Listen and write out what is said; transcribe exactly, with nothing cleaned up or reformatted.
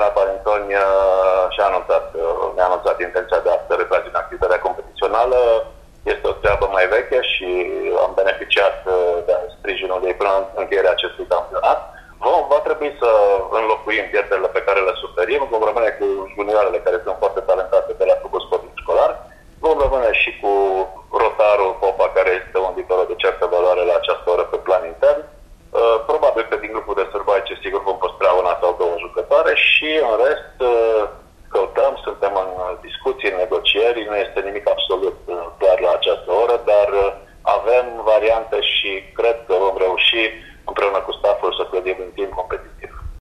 Barintoni uh, și-a anunțat, uh, ne-a anunțat intenția de a se retrage în activitatea competițională. Este o treabă mai veche și am beneficiat uh, de sprijinul ei până în încheierea acestui campionat. Vom, va trebui să înlocuim pierderile pe care le suferim, vom rămâne cu junioarele care sunt foarte talentate de la clubul sportiv școlar, vom rămâne și cu rotarul Popa, care este un victor de certă valoare la această oră pe plan intern. Uh, probabil că din grupul de sărbaice sigur vom păstra una sau două jucătoare și în rest uh, căutăm, suntem în discuții, în negocieri, nu este nimic absolut uh, clar la această oră, dar uh, avem variante și cred că vom reuși împreună cu stafful să clădim în timp competiție.